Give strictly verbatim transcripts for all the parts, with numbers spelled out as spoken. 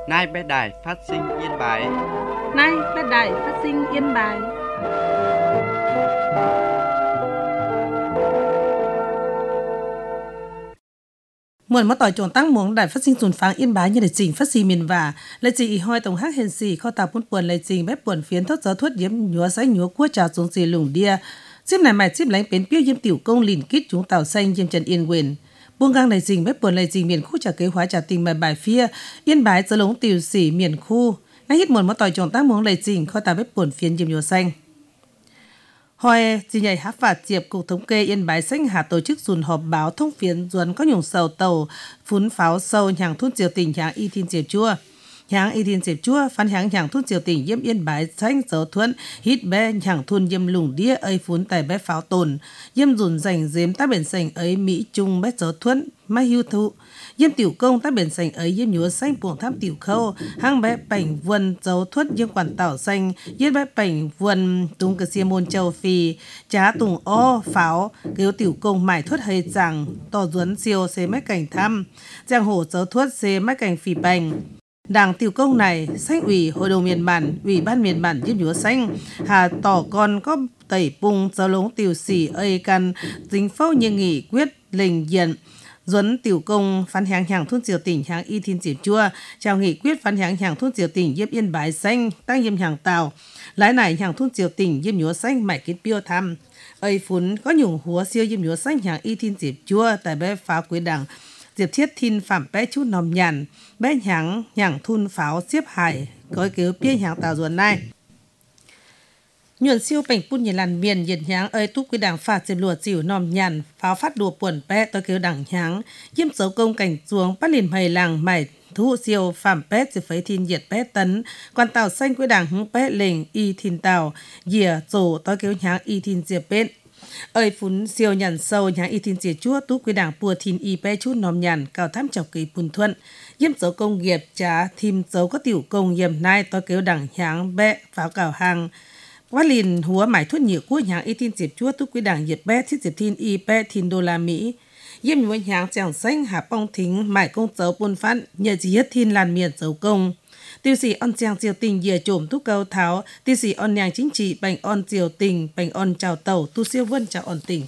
Nay bé đài phát sinh Yên Bái. Nay bé đài phát sinh Yên Bái. Muộn mất tỏi chuồng tăng muỗng đài phát sinh dồn pháng Yên Bái như để chỉnh phát sinh miền và lấy chỉ ý hoi tổng hắc hèn xì kho tàu buôn buồn lấy chỉnh bếp buồn phiến thốt gió thuốc yếm nhúa sấy nhúa cua trà xuống xì lủng đia chip này mày chip lánh bến piêu yếm tiểu công lìn kít chúng tàu xanh yếm trần Yên Quyền buông gang lấy chỉnh bếp buồn lấy chỉnh miền khu trà kế hóa trà tình bài bài phía Yên Bái gió lống tiểu xỉ miền khu nay hít muộn mất tỏi chuồng tăng muỗng lấy chỉnh kho tàu bếp buồn phiến yếm nhúa xanh. Hồi chỉ nhảy hát phạt diệp cục thống kê Yên Bái xanh hà tổ chức dùn họp báo thông phiến duẩn có nhung sầu tàu phun pháo sâu nhàng thun triều tỉnh nhàng y thiên diệp chua nhàng y thiên diệp chua phán nhàng nhàng thun triều tỉnh yếm Yên Bái xanh dấu thuận hít bé nhàng thun yếm lủng đĩa ấy phun tài bé pháo tồn yếm dùn dành dếm tác biển sành ấy Mỹ Trung bé dấu thuận mai hưu thụ yếm tiểu công tác biển sành ấy yếm nhúa xanh buồng tham tiểu khâu hang bé bảnh vườn dấu thuất yếm quản tảo xanh yếm bé bảnh vườn tung cờ xiêm môn châu phi trá tùng o pháo kêu tiểu công mải thuất hơi rằng tỏ duấn siêu xế mấy cảnh thăm giang hồ dấu thuất xế mấy cảnh phì bành. Đảng tiểu công này xanh ủy hội đồng miền bản ủy ban miền bản yếm nhúa xanh hà tỏ còn có tẩy bung dấu lống tiểu xỉ ấy căn dính phâu như nghị quyết lình diện Duấn tiểu công phán hạng hàng thôn triều tỉnh hạng y thiên diệp chua chào nghị quyết phán hạng hàng thôn triều tỉnh yếm Yên Bái xanh tăng yếm hàng tàu lái này hàng thôn triều tỉnh yếm nhúa xanh mải kết piêu thăm ấy phun có nhung húa siêu yếm nhúa xanh hạng y thiên diệp chua tại bé pháo quế đảng diệp thiết thiên phạm bé chút nòm nhàn bé hạng hàng thôn pháo xếp hải có cứu piêu hàng tàu ruột này nhuận siêu bệnh phun nhiệt làn miền nhiệt nháng ơi túc cái đảng phạt diệp lùa chịu nòm nhàn pháo phát đùa buồn bé tôi kêu đảng nháng yếm dấu công cảnh xuống bắt liền mày làng mày thu siêu phạm bé diệp phấy thiên nhiệt bé tấn quan tàu xanh cái đảng hứng bé lệnh y thiên tàu dìa rổ tôi kêu nháng y thiên diệp bên ơi phun siêu nhàn sâu nháng y thiên diệp chúa túc cái đảng bùa thiên y bé chút nòm nhàn cao thăm chọc kỳ phun thuận yếm dấu công nghiệp trả thêm dấu có tiểu công yếm nai tôi kêu đảng nháng bé pháo cào hàng quá liền húa mải thuốc nhiều của nhàng y tin diệp chúa túc quý đảng diệp bé thiết diệp thiên y bé thiên đô la Mỹ yếm nhúa nhàng chàng xanh hạ bong thính mải công dấu buôn phát nhờ chỉ hết thiên làn miền dấu công tiêu sĩ on chàng diều tình dìa trộm túc câu tháo tiêu sĩ on nhàng chính trị bành on diều tình bành on chào tàu tu siêu vân chào on tình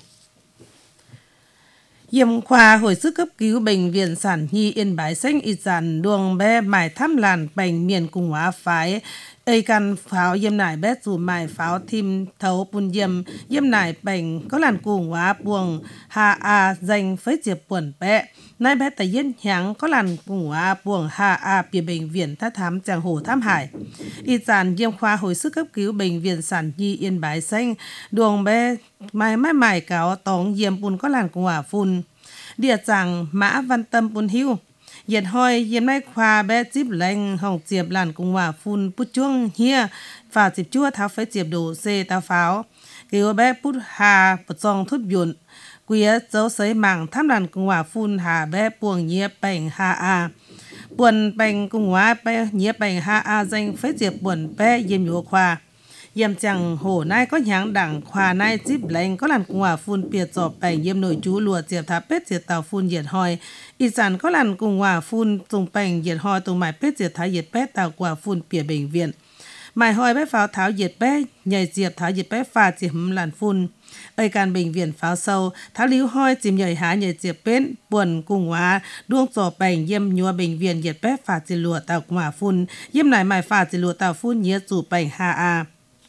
Yêm khoa hồi sức cấp cứu bệnh viện sản nhi Yên Bái xanh y sản đường bé mải thăm làn bành miền cùng hóa phái ây căn pháo yêm nải bé dù mải pháo thim thấu bùn yêm yêm nải bành có làn cùng hóa buồng hà a danh phấy diệp buồn bé nay bé tại yên nháng có làn cùng hóa buồng hà a bìa bệnh viện thá thám chàng hồ thám hải y sản yêm khoa hồi sức cấp cứu bệnh viện sản nhi Yên Bái xanh đường bé mải mải mải cáo tóng yêm bùn có làn cùng hóa phun địa chẳng mã văn tâm bùn hưu Nhiệt hoi yếm nay khoa bé chip lành hồng diệp làn cùng hòa phun bút chuông hia và dịp chua tháo phế diệp đồ xê tao pháo kêu bé bút hà bút dòng thút buồn quía dấu sấy mảng tham làn cùng hòa phun hà bé buồng nhía bành hà a buồn bành cùng hòa bé nhía bành hà a danh phế diệp buồn bé yếm nhúa khoa yếm chẳng hổ nai có nháng đảng khoa nai chip lành có làn cùng hòa phun bìa dọp bành yếm nội chú lùa diệp tháp bết diệp tàu phun nhiệt hoi y sản có làn cùng hòa phun tung bành nhiệt hoi tung mải bết diệp thái nhiệt bết tàu quả phun bìa bệnh viện mải hoi bết pháo tháo nhiệt bết nhảy diệp tháo nhiệt bết pha diệp làn phun ơi can bệnh viện pháo sâu tháo líu hoi chìm nhảy há nhảy diệp bết buồn cùng hòa đuông dọp bành yếm nhúa bệnh viện nhiệt bết pha diệp lùa tàu quả phun yếm nải mải pha diệp lùa tàu phun nhiệt dù bành ha a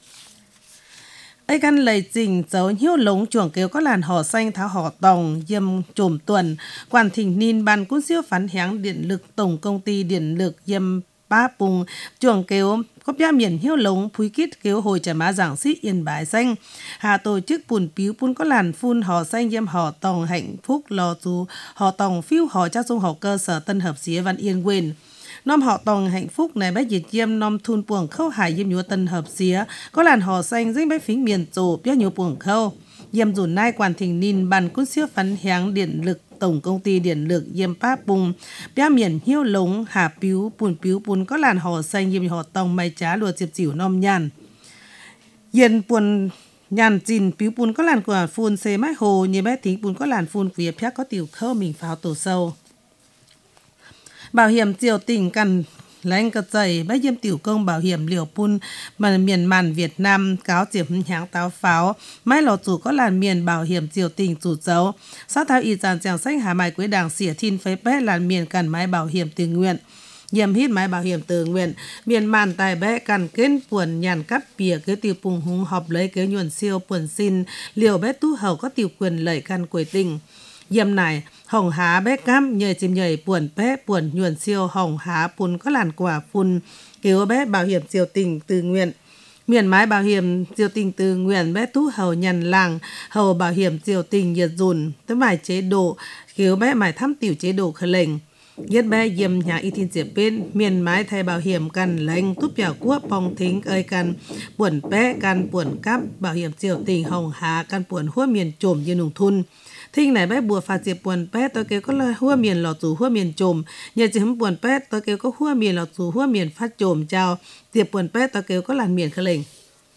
ấy căn lầy trình dấu hiếu lống chuồng kêu có làn hò xanh tháo hò tòng yêm trồm tuần quản thỉnh nín ban cún siêu phán háng điện lực tổng công ty điện lực yêm ba bùng chuồng kêu có bia miền hiếu lống phúi kít kêu hồi trả má giảng sĩ Yên Bái xanh hà tổ chức bùn piu bùn có làn phun hò xanh yêm hò tòng hạnh phúc lò chú hò tòng phiêu hò cha dung hò cơ sở tân hợp xía văn Yên Quên nom họ tòng hạnh phúc này bé diệt yêm nom thun buồng khâu hải yêm nhúa tân hợp xía có làn hò xanh dính bé phính miền tổ bé nhúa buồng khâu yêm dùn nai quản thỉnh nín bàn cún siêu phán háng điện lực tổng công ty điện lực yêm pa bung bé miền hiếu lống hà piu bùn piu bùn có làn hò xanh yêm họ tòng mày trá lùa diệp chịu nom nhàn yên buồn nhàn chìn piu bùn có làn quả phun xê mái hồ như bé thính bùn có làn phun phía phía có tiểu khâu mình pháo tổ sâu bảo hiểm triều tỉnh cần lãnh cơ dày bé yếm tiểu công bảo hiểm liều pun mà miền màn Việt Nam cáo diệp háng táo pháo mai lò chủ có làn miền bảo hiểm diều tình chủ dấu sát thao y giàn giảng sách hà mài quế đảng xỉa thiên phế bé làn miền cần máy bảo hiểm tự nguyện yếm hít máy bảo hiểm tự nguyện miền màn tài bé cần kén buồn nhàn cắt bìa kế tiểu pùng hung họp lấy kế nhuận siêu buồn xin liều bé tu hầu có tiểu quyền lợi căn quế tình yếm này hồng há bé cam nhảy chìm nhảy buồn bé buồn nhuận siêu hồng há pun có làn quả pun cứu bé bảo hiểm diều tình tự nguyện miền mái bảo hiểm diều tình tự nguyện bé tú hầu nhằn làng hầu bảo hiểm diều tình nhiệt dùn tới vài chế độ cứu bé mải thăm tiểu chế độ khởi lệnh nhất bé yếm nhà y tin diệp bên miền mái thay bảo hiểm cần lệnh túp bảo quốc phong thính ơi cần buồn bé cần buồn cắp bảo hiểm diều tình hồng há cần buồn hua miền trồm như nông thôn thinh này bé bùa phạt diệp buồn pét tôi kêu có là hua miền lọt chủ hua miền trồm nhờ chỉ hấm buồn pét tôi kêu có hua miền lọt chủ hua miền phát trồm chào diệp buồn pét tôi kêu có làn miền khởi lệnh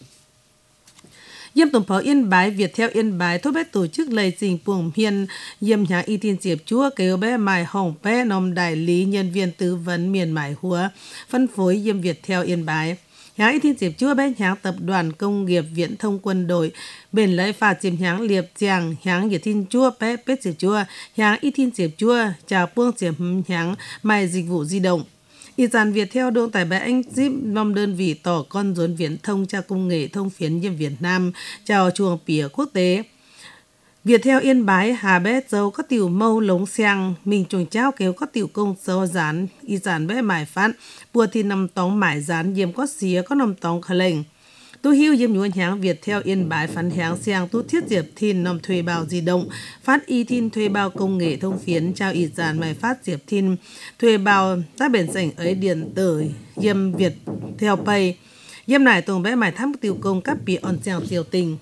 yếm tổng phó Yên Bái Việt theo Yên Bái thôi bé tổ chức lầy trình buồng hiền yếm nhà y tin diệp chúa kêu bé mài hồng bé nôm đại lý nhân viên tư vấn miền mải húa phân phối yếm Việt theo Yên Bái nhà y tin diệp chúa bé nháng tập đoàn công nghiệp viễn thông quân đội bền lấy phạt diệp nháng liệp chàng nháng y tin chúa bé bé diệp chúa nháng y tin diệp chúa chào buông diệp nháng mài dịch vụ di động y dàn Việt theo đương tại bé anh zip năm đơn vị tỏ con rốn viễn thông tra công nghệ thông phiến yếm Việt Nam chào chuồng pỉa quốc tế Việt theo Yên Bái hà bé dâu có tiểu mâu lống xeang mình trùng cháo kéo có tiểu công dâu rán y dàn bé mải phát bùa thì nằm tóng mải rán yếm có xía có nằm tóng khởi lệnh tu hiu yếm nhuận háng Việt theo Yên Bái phán háng xeang tu thiết diệp thìn nằm thuê bao di động phát y thìn thuê bao công nghệ thông phiến trao y dàn mải phát diệp thìn thuê bao ta bền sảnh ấy điện tử yếm Việt theo pay yếm này tùng bé mải thăm tiểu công các bị on xeang diều tình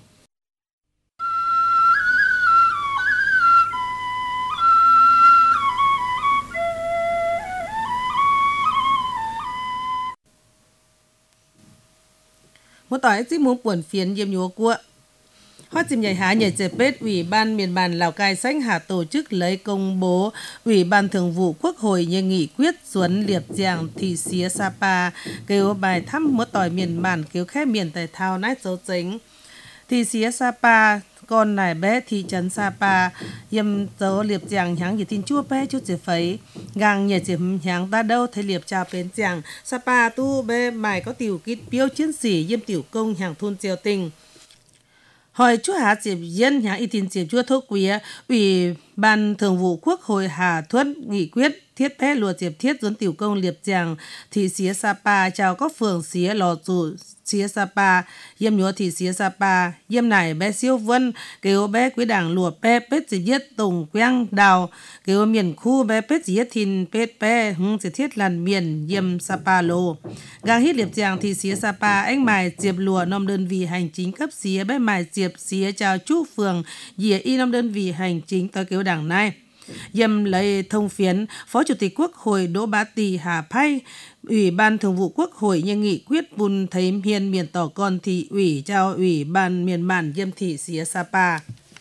một tỏi chỉ muốn buồn phiền yếm nhúa của hoa chìm nhảy há nhảy dẹp bết ủy ban miền bàn Lào Cai Sánh Hà tổ chức lấy công bố ủy ban thường vụ Quốc hội như nghị quyết xuống liệp giàng thị xía Sapa kêu bài thăm một tỏi miền bàn kêu khép miền tại thao nát dấu chính thị xía Sapa con này bé thị trấn Sapa yếm dấu liệp giàng nháng gì tin chua bé chút gì phấy gang nhảy dẹp nháng ta đâu thấy liệp chào bến giàng Sapa tu bé mày có tiểu kít biêu chiến sĩ yếm tiểu công hàng thôn triều tình hỏi chúa Hà Diệp Dân nhà y tin diệp chúa thô quý ủy ban thường vụ Quốc hội Hà Thuất nghị quyết thiết bé lùa diệp thiết dẫn tiểu công liệp giàng thị xía Sapa chào các phường xía lò chủ xía Sapa yếm nhúa thị xía Sapa yếm này bé siêu vân kêu bé quý đảng lùa bé bết chỉ giết tùng quang đào kêu miền khu bé bết chỉ giết thìn bết bé hung chỉ thiết làn miền yếm Sapa lô gang hít liệp giàng thị xía Sapa anh mài diệp lùa năm đơn vị hành chính cấp xía bé mài diệp xía chào chú phường dìa y năm đơn vị hành chính tới kêu đảng này yếm lấy thông phiến Phó Chủ tịch Quốc hội Đỗ Bá Tì Hà Phay Ủy ban Thường vụ Quốc hội nhân nghị quyết bùn thấy hiền miền tỏ con thị ủy trao Ủy ban miền bản yếm thị xía Sapa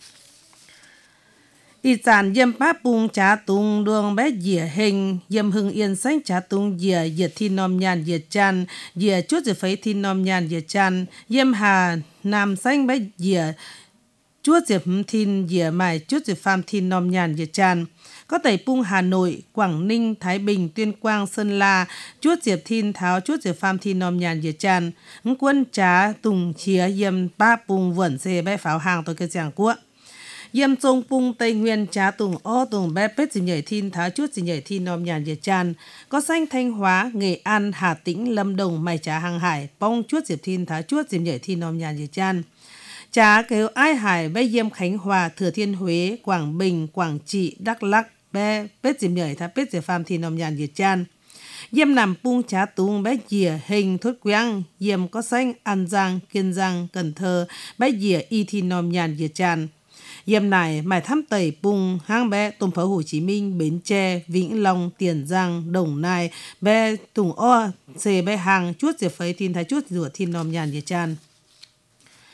y dàn yếm bá bung trá tung đường bé dìa hình yếm Hưng Yên Sánh trá tung dìa dìa thi nom nhàn dìa chan dìa chút dìa phấy thi nom nhàn dìa chan yếm Hà Nam Sánh bé dìa chúa diệp thìn dìa mài chút diệp pham thìn nom nhàn dìa chan có tẩy pung Hà Nội, Quảng Ninh, Thái Bình, Tuyên Quang, Sơn La, chuốt diệp thìn tháo chuốt diệp pham thìn nom nhàn dìa chan quân trá tùng chia yếm ba pung vẩn xê bé pháo hàng tôi cái giảng quốc yếm trông pung Tây Nguyên trá tùng ô tùng bé bết dì nhảy thìn tháo chuốt dì nhảy thìn nom nhàn dìa chan có xanh Thanh Hóa, Nghệ An, Hà Tĩnh, Lâm Đồng, Mày trá Hàng Hải pong chuốt diệp thìn tháo chuốt dì nhảy thìn nom nhàn dìa chan trá kêu Ai Hải bé yếm Khánh Hòa, Thừa Thiên Huế, Quảng Bình, Quảng Trị, Đắk Lắk bé bết dìm nhảy thá bết dì pham thìn nom nhàn dìa chan yếm nằm pung trá tung bé dìa hình thốt quang yếm có xanh An Giang, Kiên Giang, Cần Thơ bé dìa y thìn nom nhàn dìa chan yếm này mải thăm tẩy pung hang bé Tùng Pháo Hồ Chí Minh, Bến Tre, Vĩnh Long, Tiền Giang, Đồng Nai bé tùng o xê bé hàng chuốt dìa phấy thìn thá chuốt rửa thìn nom nhàn dìa chan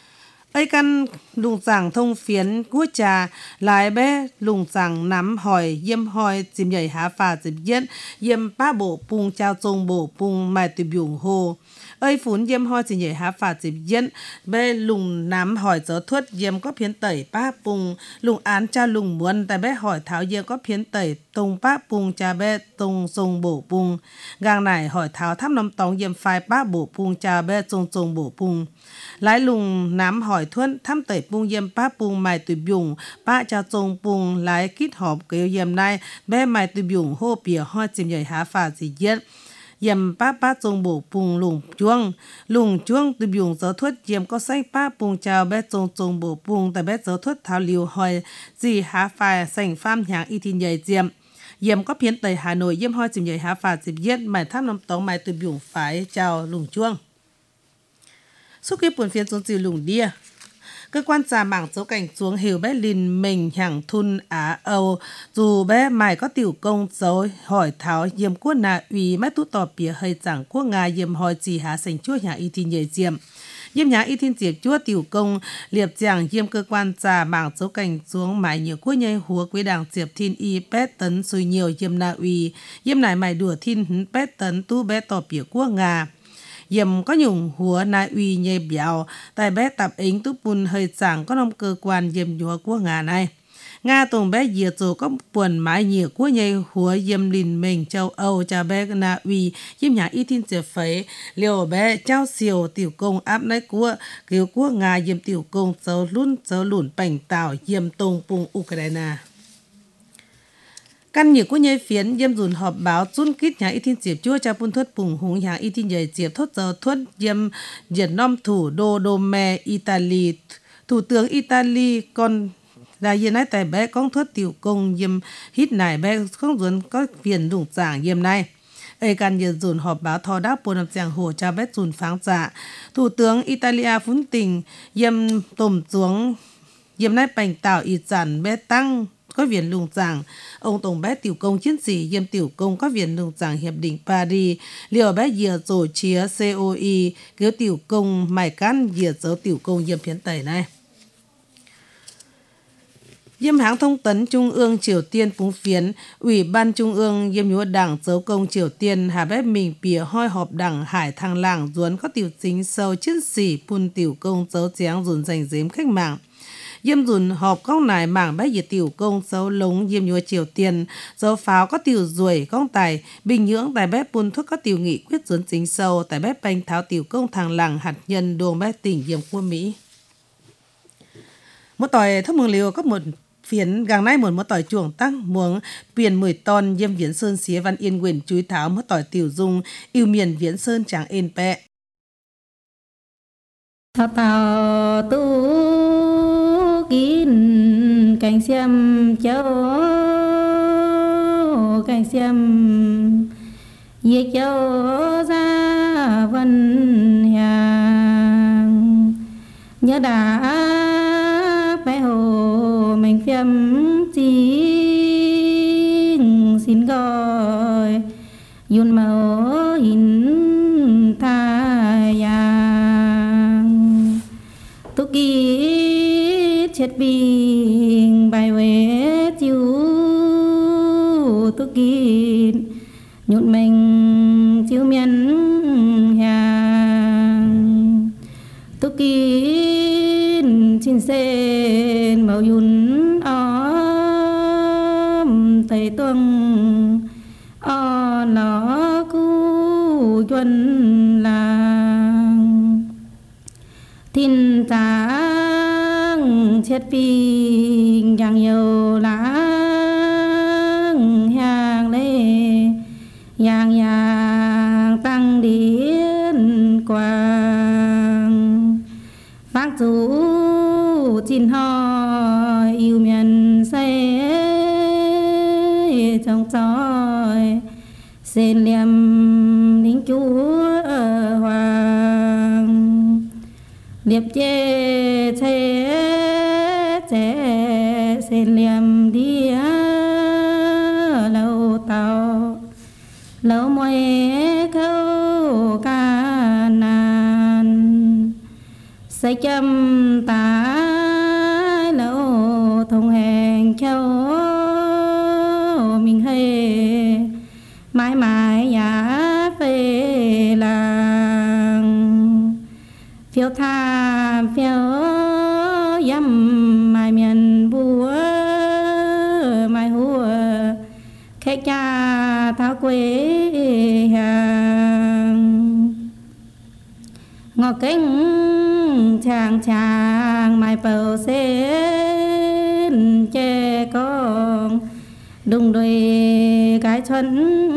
ấy căn lùng giảng thông phiến quốc trà lại bé lùng giảng nắm hỏi yếm hỏi chìm nhảy há phà chìm yết yếm ba bộ bùng trao trông bộ bùng mài tùy biểu hồ ấy phún yếm hỏi chìm nhảy há phà chìm yết bé lùng nắm hỏi gió thuất yếm có phiến tẩy ba bùng lùng án cha lùng muốn tại bé hỏi tháo yếm có phiến tẩy tông ba bùng cha bé tông trông bộ bùng gang này hỏi tháo thăm nằm tòng yếm phai ba bộ bùng cha bé trông trông bộ bùng lái lùng nắm hỏi thuẫn thăm tẩy bung yếm ba bung mài tùy biùng ba cha trông bung lái kít họp kêu yếm này bé mài tùy biùng hô bìa hoa chìm nhảy há phà gì yết yếm ba ba trông bộ bung lùng chuông lùng chuông tùy biùng gió thuất yếm có xanh ba bung chào bé trông trông bộ bung tại bé gió thuất tháo liều hỏi gì há phà sành pham nhàng y thiên nhảy yếm yếm có phiến tẩy Hà Nội yếm hoa chìm nhảy há phà gì yết mài thăm nằm tống mài tùy biùng phải chào lùng chuông suốt cái buồn phiên xuống dìu lùng đia cơ quan trà mảng dấu cảnh xuống hiểu bé lìn mình hàng thun Á Âu dù bé mày có tiểu công dấu hỏi tháo yếm quốc nà ủy mét tú tỏ bìa hơi chẳng quốc Nga yếm hỏi chỉ há sành chúa nhà y thiên nhảy diệm yếm nhà y thiên diệp chúa tiểu công liệp giảng yếm cơ quan trà mảng dấu cảnh xuống mãi nhiều quốc nhây húa quý đảng diệp thiên y bé tấn xui nhiều yếm nà ủy yếm nải mày đùa thiên bé tấn tu bé tỏ bìa quốc Nga yếm có nhung húa nai uy nhê béo tại bé tập ính túp bùn hơi chẳng có nông cơ quan yếm nhúa của Nga này Nga tùng bé dìa dù có buồn mãi nhiều của nhê húa yếm lìn mình châu Âu cha bé na uy yếm nhà y thiên diệp phấy liều bé trao siêu tiểu công áp nấy của kiểu của Nga yếm tiểu công dấu luôn dấu lùn bành tạo yếm tùng bùng Ukraine căn nhiều của nhây phiến yếm dùn họp báo chun kít nhà y thiên diệp chúa cha bun thuất bùng hùng nhà y thiên nhảy diệp thốt giờ thuất yếm diệt nom thủ đô Dome Italy thủ tướng Italy còn là yên này tại bé con thuất tiểu công yếm hít này bé không dùn có phiền đủng giảng yếm này ấy căn nhiều dùn họp báo thò đáp bồn nằm giảng hồ cha bé dùn pháng dạ thủ tướng Italia phún tình yếm tôm xuống yếm này bành tạo y giản bé tăng có viện lùng giảng ông tổng bé tiểu công chiến sĩ yếm tiểu công có viện lùng giảng hiệp định Paris liều bé dìa rổ chia xê o e kiểu tiểu công mài căn dìa dấu tiểu công yếm phiến tẩy này yếm hãng thông tấn Trung ương Triều Tiên phúng phiến ủy ban Trung ương yếm nhúa đảng dấu công Triều Tiên hà bé mình bìa hoi họp đảng hải thăng làng duốn có tiểu chính sâu chiến sĩ phun tiểu công dấu chén dùn giành giếm khách mạng yếm dùn họp công nải mảng bé dìa tiểu công dấu lống yếm nhúa Triều Tiên dấu pháo có tiểu ruồi công tài bình nhưỡng tại bé bun thuốc có tiểu nghị quyết dùn chính sâu tại bé banh tháo tiểu công thằng làng hạt nhân đồn bé tỉnh yếm của Mỹ một tỏi thấp mường liều có một phiến gang nay một một tỏi chuồng tăng muống biển mười ton yếm viễn sơn xía văn yên quyền chúi tháo một tỏi tiểu dung yêu miền viễn sơn chẳng ên pẹ thao tao tu kín cảnh xem cháu cảnh xem ye cháu ra vân hàng nhớ đã bé hồ mình phim chính xin gọi yun màu in tha yang tu ki chết bình bài về chiu tu ki nhụn mình chiu miên hàng tu ki xin sen màu yun om thầy tuông o nó cu chuan làng thiên tang chết bình yang nhiều láng hàng lê yang yang tăng điên quang phát chủ chín hỏi yêu miền say trong tròi sen liềm lính chúa hoàng liệp chê chê chê sen liềm đi lâu tàu lâu môi khâu ca nàn say châm tá lỗ thông hẹn châu mình hay mãi mãi giá về làng phiêu tha phiêu dâm mai miền búa mai hùa khách cha tháo quê hàng ngọ cánh chàng chàng mai bầu sen che con đùng đuôi cái xuân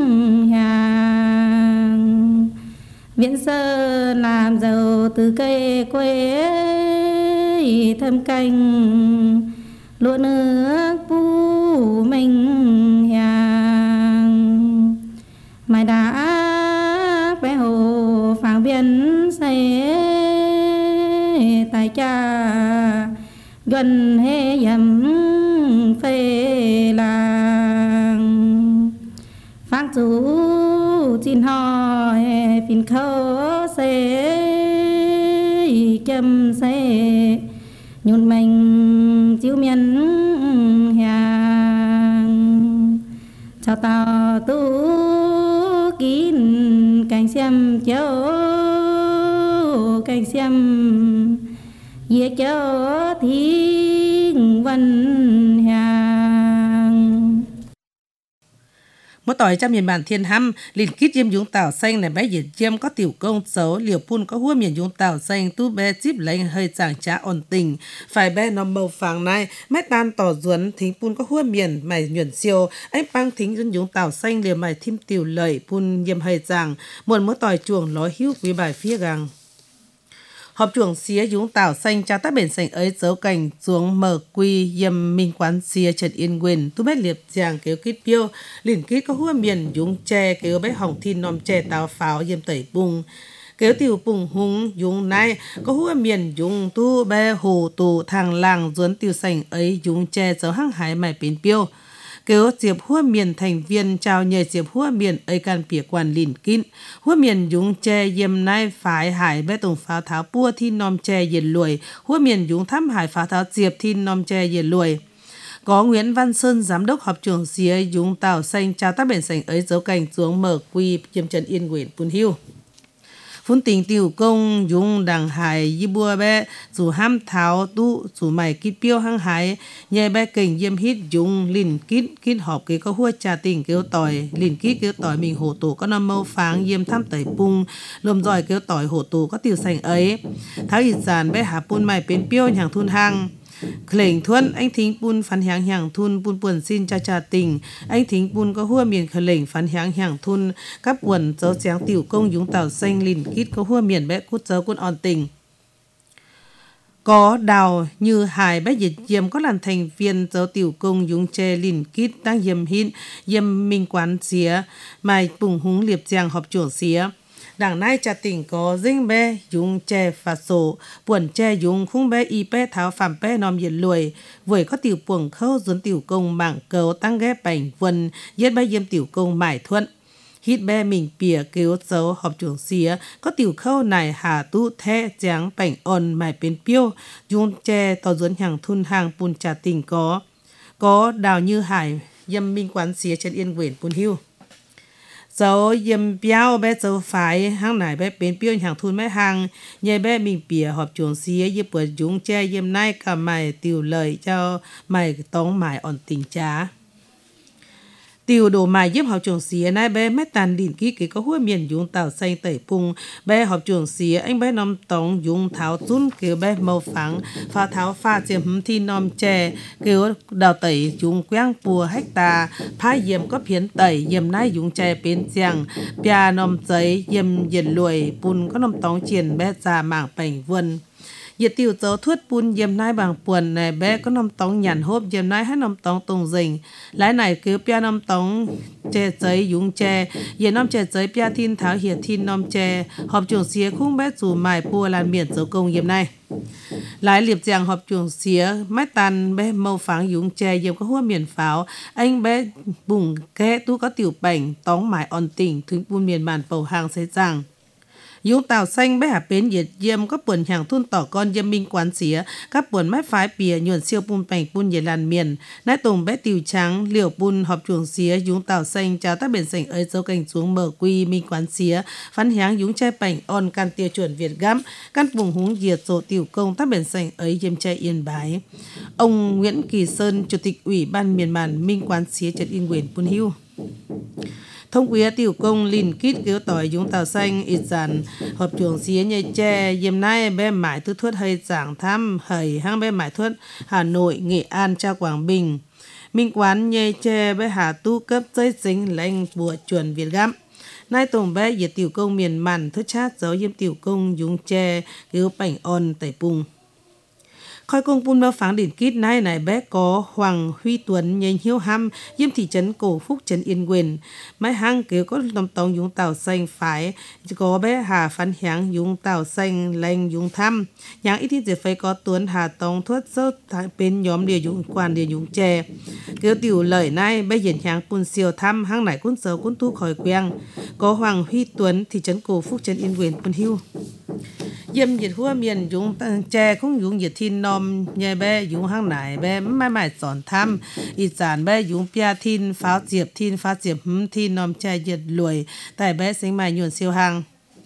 hàng viễn sơ làm giàu từ cây quê thâm canh lúa nước pu mình hàng mai đã bé hồ phàng biên say tài cha gần hê dầm phê làng phang chú chín hò phìn khâu xê châm xê nhún mình chiếu miền hàng chào tao tu kín cành xem châu cành xem dễ châu thiên văn hàng Mỗi tỏi trong miền bản thiên hăm, liền kít diêm dũng tảo xanh này bé diệt diêm có tiểu công xấu, liều phun có hua miền dũng tảo xanh, tu bé chip lấy hơi chàng trá ổn tình. Phải bé nó màu phàng này, mét tan tỏ duẩn, thính phun có hua miền, mày nhuận siêu, anh băng thính dân dũng tảo xanh liều mày thím tiểu lợi, phun diêm hơi chàng, muộn mỗi tỏi chuồng ló hiu quý bài phía gàng. Họp chuồng xía dũng tảo xanh cho tác bền xanh ấy dấu cảnh xuống mở quy yêm minh quán xía trần yên quyền tu bét liệp giàng kéo kít piêu liền kít có hua miền dũng tre kéo bét hỏng thiên nòm tre táo pháo yêm tẩy bùng kéo tiểu bùng húng dũng này có hua miền dũng tu bê hồ tù thằng làng duấn tiểu xanh ấy dũng tre dấu hăng hái mày bến piêu kéo diệp hua miền thành viên chào nhờ diệp hua miền ấy can pỉa quan lìn kín hua miền dũng che yêm nai phái hải bê tùng pháo tháo pua thi nom che yên lùi hua miền dũng thăm hải pháo tháo diệp thi nom che yên lùi có Nguyễn Văn Sơn giám đốc họp trưởng xía dũng tảo xanh chào tác bền xanh ấy dấu cảnh xuống mở quy yêm trần yên nguyện pun hiu phun tình tiểu công dùng đằng hải y bua bé dù ham tháo tu dù mày kít piêu hăng hải nhẹ bé kình yêm hít dùng lìn kít kít họp cái có hua trà tình kêu tỏi lìn kít kêu tỏi mình hổ tù có năm mâu pháng yêm thăm tẩy bung lồm giỏi kêu tỏi hổ tù có tiểu sành ấy tháo ít giàn bé hạ pun mày bên piêu nhàng thun hang khỉnh thuần anh thính pun phán hiáng hiáng thun pun buồn xin cha cha tình anh thính pun có hua miền khỉnh phán hiáng hiáng thun các buồn dấu sáng tiểu công dũng tảo xanh lìn kít có hua miền bé cút dấu quân on tình có đào như hải bé diệt diêm có làm thành viên dấu tiểu công dũng tre lìn kít đang yêm hin yêm minh quán xía mai bùng húng liệp giang họp chuồng xía đảng nay trà tỉnh có dinh bé dùng chè phạt sổ buồn chè dùng khung bé y bé tháo phạm bé nòm nhiệt lùi vừa có tiểu buồng khâu dồn tiểu công mảng cầu tăng ghép bảnh vân yết bé yêm tiểu công mải thuận hít bé mình pìa kêu dấu họp chuồng xía có tiểu khâu này hà tu the giáng bảnh on mải bên piêu dùng chè tỏ dồn hàng thun hàng bùn trà tỉnh có có đào như hải yêm minh quán xía trên yên quyển bùn hiu dấu yếm piao bé dấu phải hàng này bé bên piêu hàng thun bé hàng nhảy bé mình bìa họp chuồng xía yếm bữa dũng che yếm nay cả mày tiểu lời cho mày tống mày ổn tình trá tiểu đồ mày yếm họp chuồng xía nay bé mét tàn đỉnh kí cái có hua miền dũng tảo xanh tẩy pung bé họp chuồng xía anh bé nóm tống dũng tháo tún kêu bé màu phẳng pha tháo pha chiếm thi nóm che kêu đào tẩy dũng quang pùa hecta phá yếm có phiến tẩy yếm nay dũng che bên giang pia nóm giấy yếm yên lùi pun có nóm tống triển bé già mảng bảnh vân nhiệt tiểu dấu thuốc pun yếm nay bằng buồn này bé có nóm tống nhàn hốp yếm nay hết nóm tống tùng dình lái này cứ pia nóm tống che giấy dũng che yếm nóm che giấy pia thiên tháo hiệt thiên nóm che họp chuồng xía khung bé dù mài pua lan miền dấu công yếm nay lái liệp giang họp chuồng xía mét tàn bé mâu pháng dũng che yếm có hua miền pháo anh bé bùng kẽ tu có tiểu bảnh tống mài on tỉnh thính pun miền bản bầu hàng xây giang Dũng Tàu Xanh bé hạ bến nhiệt diêm có buồn hàng thun tỏ con diêm minh quán xía, các buồn mái phái bìa nhuận siêu pun bành pun về làn miền. Nái tùng bé tiều trắng, liều pun họp chuồng xía, Dũng Tàu Xanh chào tác biển sành ấy dấu cảnh xuống mở quy minh quán xía, phán hiáng Dũng trai bành on can tiêu chuẩn Việt gắm, căn vùng húng diệt rộ tiểu công tác biển sành ấy diêm trai Yên Bái. Ông Nguyễn Kỳ Sơn, Chủ tịch Ủy ban miền màn minh quán xía Trần Yên Quyền Pun Hưu. Thông quý tiểu công lìn kít kéo tỏi Dũng Tàu Xanh ít dàn họp chuồng xía nhây tre dìm nay bé mãi tư thuất hay giảng thăm hầy hang bé mãi thuất Hà Nội, Nghệ An, Cha Quảng Bình. Minh quán nhây tre bé Hà Tu cấp giấy dính lãnh bùa chuẩn Việt gắm. Nay tổng bé diệt tiểu công miền màn thức chát giáo diêm tiểu công Dũng tre kéo bảnh on tẩy pung. Khói công pun bao pháng đỉnh kít nay này bé có Hoàng Huy Tuấn nhanh hiếu ham diêm thị trấn Cổ Phúc trấn Yên Quyền. Máy hang kéo có tông tông Dũng Tàu Xanh phái có bé Hà phán hiáng Dũng Tàu Xanh lành Dũng thăm. Nháng ít ít phải có Tuấn Hà Tông thuất sâu bên nhóm địa Dũng quan địa Dũng tre. Kéo tiểu lợi nay bé hiển hiáng pun siêu thăm hang này cũng sâu cũng thu khỏi queng. Có Hoàng Huy Tuấn thị trấn Cổ Phúc trấn Yên Quyền pun hưu. Diêm nhiệt hua miền Dũng tre cũng Dũng nhiệt thiên nom nhẹ bé Dũng hang nải bé mai mai sòn thăm ít giản bé Dũng pia thiên pháo diệp thiên pháo diệp hum thiên nom tre nhiệt lùi tại bé sinh mai nhuận siêu hang.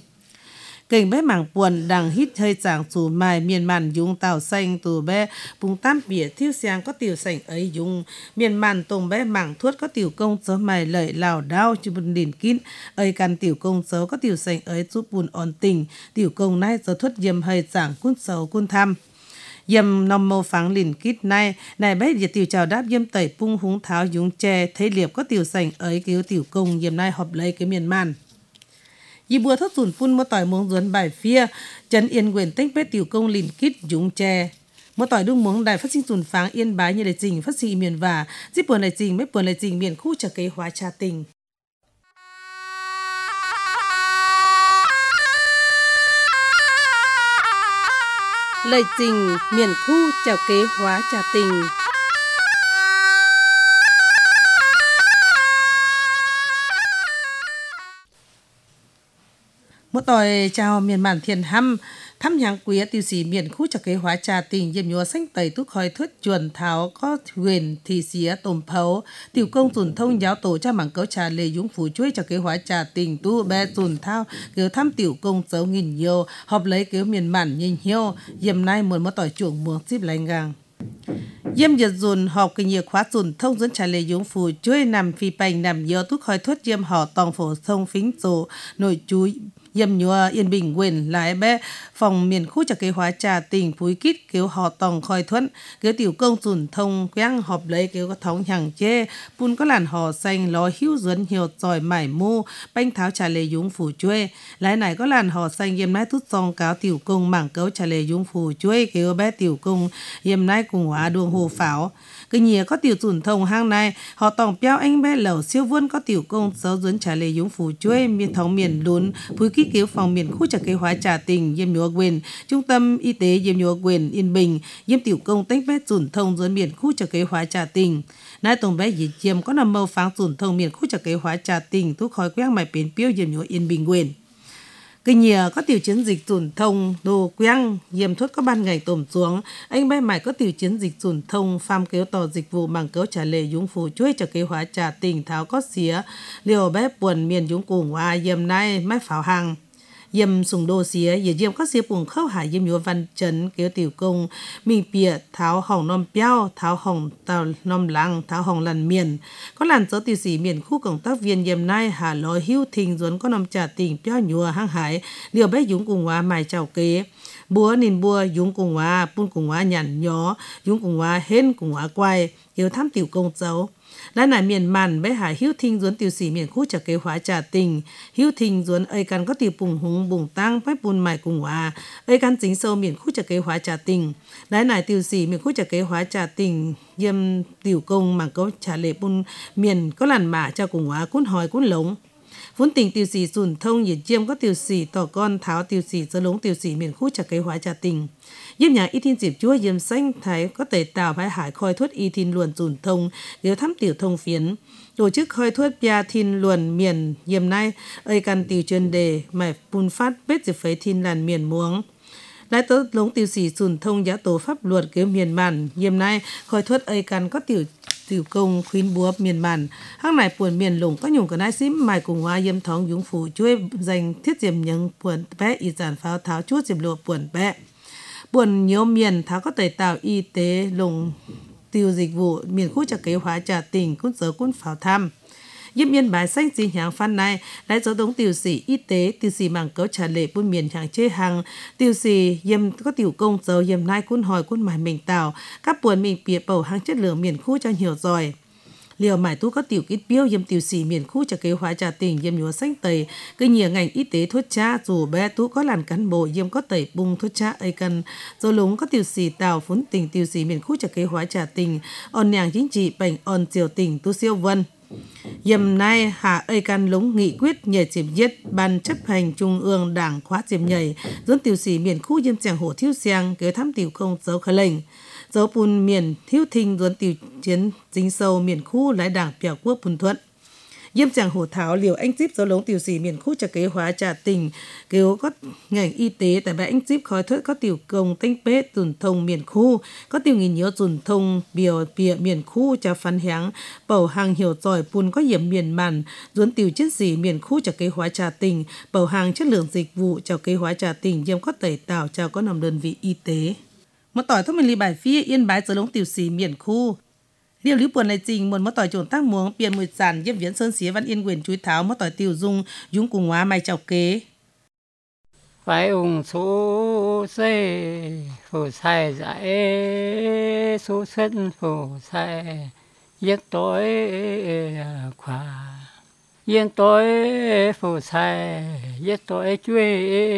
Kênh bé mảng buồn đằng hít hơi giảng chủ mài miền màn Dũng Tàu Xanh tù bé bùng tam bỉa thiêu xiang có tiểu sảnh ấy Dũng miền màn tùng bé mảng thuất có tiểu công sớ mài lợi lào đao chứ bùn đỉnh kín ấy căn tiểu công sớ có tiểu sảnh ấy giúp bùn ổn tình tiểu công nay sớ thuất diêm hơi giảng cún sầu cún thăm. Diêm nông mô pháng lìn kít nay này bé diệt tiểu chào đáp diêm tẩy pung húng tháo Dũng tre thấy liệp có tiểu sảnh ấy cứu tiểu công diêm nay họp lấy cái miền màn. Dì bùa thất sùn phun mô tỏi muống duấn bài phía, Trấn Yên Quyền tích bế tiểu công lìn kít Dũng tre. Mô tỏi đung muống đài phát sinh sùn pháng Yên Bái như đại trình phát sinh miền và, dì buồn đại trình bếp buồn đại trình miền khu trả kế hóa trà tình. Lời trình miền khu trả kế hóa trà tình. Một tỏi chào miền màn thiền hăm thăm nhang quý tiêu sĩ miền khu trả kế hóa trà tình diêm nhúa xanh tẩy túc khói thuyết chuẩn tháo có huyền thị xía tôm phấu tiểu công dùn thông giáo tổ cha mảng cấu trà lề Dũng phủ chuối trả kế hóa trà tình tu bé dùn thao kéo thăm tiểu công dấu nghìn nhiều họp lấy kéo miền màn nhìn hiêu diêm nay muốn một tỏi chuồng muống xíp lành gang. Diêm diệt dùn họp kinh nhiệt khóa dùn thông dẫn trả lệ Dũng phủ chuối nằm phi bành nằm nhiều túc khói thuyết diêm họ tòng phổ thông phính tổ nội chú Diêm nhúa Yên Bình quyền lái bé phòng miền khu trả kế hóa trà tình phúi kít kéo họ tòng khoi thuẫn kéo tiểu công dùn thông quang họp lấy kéo có thống hàng chê pun có làn họ xanh ló hữu duấn hiệu giỏi mải mu banh tháo trả lệ Dũng phủ chuối lái này có làn họ xanh yếm nái thút song cáo tiểu công mảng cấu trả lệ Dũng phủ chuối kéo bé tiểu công yếm nái cùng hóa đuông hồ pháo cái nhìa có tiểu dùn thông hang này họ tòng béo anh bé lẩu siêu vuông có tiểu công sáu duấn trả lệ Dũng phủ chuối miền thống miền lún phúi kít kéo phòng miền khu trả kế hóa trà tình diêm nhúa quyền trung tâm y tế diêm nhúa quyền Yên Bình diêm tiểu công tách bé dùn thông duấn miền khu trả kế hóa trà tình nai tổng bé dịch diêm có nằm mâu pháng dùn thông miền khu trả kế hóa trà tình thuốc khói quét mày bến piêu diêm nhúa Yên Bình quyền kinh nhìa có tiểu chiến dịch dùn thông đồ quang diêm thuốc có ban ngày tổm xuống anh bé mày có tiểu chiến dịch dùn thông pham kéo tỏ dịch vụ bằng kéo trả lệ Dũng phủ chuối trả kế hóa trà tình tháo có xía liều bé buồn miền Dũng cùng hoa diêm nay mái pháo hàng diêm sùng đô xía dì diêm có xía bùng khâu hải diêm nhúa văn trấn kéo tiểu công mình bịa tháo hỏng nom béo tháo hỏng tàu nom lăng tháo hỏng lần miền có làn số tiểu sĩ miền khu cộng tác viên diêm nay hà lối hưu thình duấn có nom trà tình béo nhúa hang hải liều bé Dũng cùng hoa mài chào kế búa nín búa Dũng cùng hoa pun cùng hoa nhàn nhó Dũng cùng hoa hên cùng hoa quay kéo thăm tiểu công dấu Lái nải miền màn bé hải hiếu thinh duốn tiểu sĩ miền khu trả kế hóa trà tình hiếu thinh duốn ấy căn có tiểu bùng húng bùng tăng bách bùn mài cùng hòa ấy căn chính sâu miền khu trả kế hóa trà tình lái nải tiểu sĩ miền khu trả kế hóa trà tình diêm tiểu công mà có trả lệ bùn miền có làn mạ cho cùng hòa cún hỏi cún lống vốn tình tiêu sĩ dùn thông nhiệt chiêm có tiêu sĩ tỏ con tháo tiêu sĩ dơ lống tiêu sĩ miền khu chả kế hóa trà tình Diêm nhà y thiên dịp chúa diêm xanh thái có thể tạo phải hải khoi thuất y thiên luận dùn thông nếu thăm tiểu thông phiến tổ chức khoi thuất bia thiên luận miền diêm nay ơi căn tiểu chuyên đề mải bùn phát bết dịp phấy thiên làn miền muống Đại tớ lống tiêu sĩ dùn thông giá tổ pháp luật kế miền màn diêm nay khoi thuất ơi căn có tiểu tiểu công khuyến búa miền màn hang này buồn miền lùng có nhung cả nai xím mài cùng hoa yếm thóng dũng phủ chuối dành thiết diệm những buồn bé y giản pháo tháo chuốt diệm lộ buồn bé buồn nhiều miền tháo có thể tạo y tế lùng tiêu dịch vụ miền khu chợ kế hóa trà tỉnh cún sở cún pháo tham Diêm Yên Bái xanh gì hàng phan này lại do đống tiêu sĩ y tế tiêu sĩ mảng cấu trả lệ buôn miền hàng chế hàng tiêu sĩ Diêm có tiểu công dấu Diêm nai cún hỏi cún mải mình tạo các buồn mình bịa bầu hàng chất lượng miền khu cho nhiều rồi liều mải tú có tiểu kít biêu Diêm tiêu sĩ miền khu cho kế hóa trà tỉnh Diêm nhúa xanh tẩy cứ nhiều ngành y tế thuốc cha dù bé tú có làn cán bộ Diêm có tẩy bung thuốc cha ấy cần do lúng có tiêu sĩ tạo phún tình tiêu sĩ miền khu cho kế hóa trà tỉnh on nhàng chính trị bệnh on triều tỉnh tu siêu vân Dầm nay hạ ơi can lúng nghị quyết nhảy chìm giết ban chấp hành trung ương đảng khóa chìm nhảy dẫn tiểu sĩ miền khu diêm chàng hổ thiếu giang kế thăm tiểu không dấu khởi lệnh dấu bùn miền thiếu thinh dẫn tiểu chiến dính sâu miền khu lái đảng bèo quốc bùn thuận Diêm chàng hổ tháo liều anh díp dấu lống tiểu sĩ miền khu trả kế hóa trà tình kêu có ngành y tế tại bãi anh díp khói thuất có tiểu công tinh pế tuần thông miền khu có tiểu nghìn nhớ tuần thông biểu bịa miền khu trả phán háng bầu hàng hiểu giỏi bùn có hiểm miền màn dẫn tiểu chiến sĩ miền khu trả kế hóa trà tình bầu hàng chất lượng dịch vụ trả kế hóa trà tình Diêm có tẩy tạo chào có nằm đơn vị y tế một tỏi thông mình lì bài phi yên bái dấu lống tiểu sĩ miền khu Điều lý buồn này trình một mất tỏi trộn tác muống biển mùi sản diêm viễn sơn xía văn yên quyền chuối tháo mất tỏi tiêu dung dũng cùng hóa mai chọc kế phải ung số xe phù sai giải số sân phù sai yên tối khóa yên tối phù sai yên tối chuối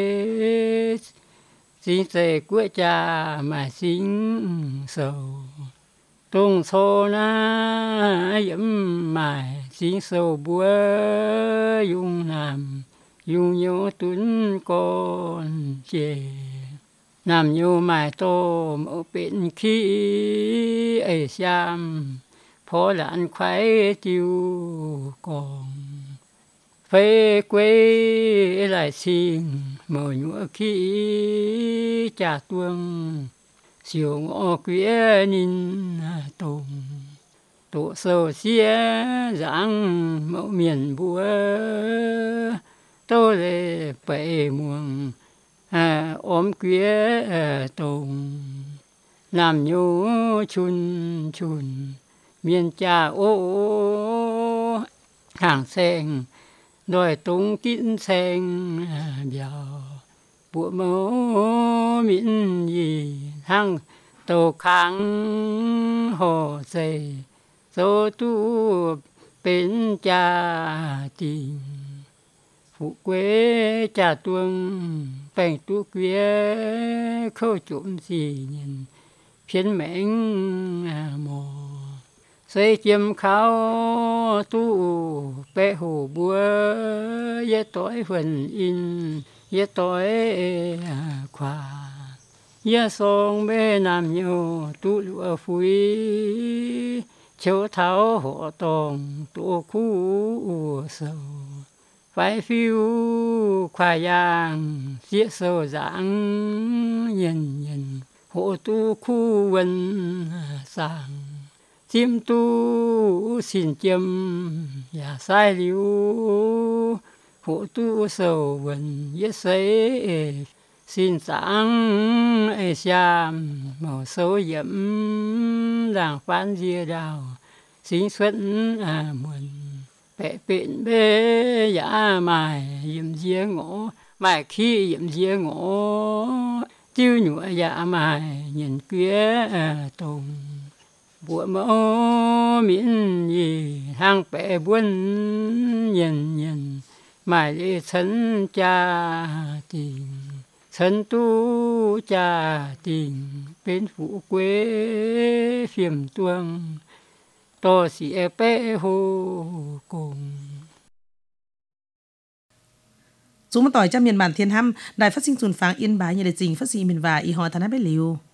xin sẽ quê cha mà xin sầu tung số na yếm mài xin sâu búa dung nam dung nhớ tuấn con chè nam nhớ mài tô mẫu bên khí ấy xem phó lãn khoái tiêu còn phê quê lại xin mở nhũa khí trà tuông chiều ngõ quế ninh tùng tổ sầu xía giang mẫu miền búa tô lệ bể muồng à, ôm quế à, tùng làm nhô chun chun miền cha ô hàng sen đòi tung kín sen à, bèo bộ mẫu miễn gì thăng tổ kháng hồ dày dô tu bên cha tình phụ quê cha tuông bèn tu quê khâu trộm gì nhìn phiến mệnh mồ xây chiêm khao tu bê hồ búa yết tối vần in yết tối khóa yết song bê nam nhiều tu lụa phui chiếu tháo hộ tòng tu khu sầu phải phiêu khoa giang giết sầu giảng nhìn nhìn hộ tu khu vân sang chiêm tu xin chiêm ya sai liu hộ tu sầu vân yết xây xin sáng ê xiam màu sâu dẫm làng phán dia đào xin xuân à muôn bệ bện bê giả mài yếm dĩa ngõ mài khi yếm dĩa ngõ tiêu nhụa giả mài nhìn quế à tùng bùa mẫu miễn gì hàng bệ buôn nhìn nhìn mài lê sân cha tình sân tu cha tình bên phụ quê phiềm tuông to sĩ bê hồ cùng chúng màต่อยจำเมียนบานเทียนห้ำได้phát sinh dùn pháng yên bái như đểจริงphát sinh miền và y hò thà nát bé liu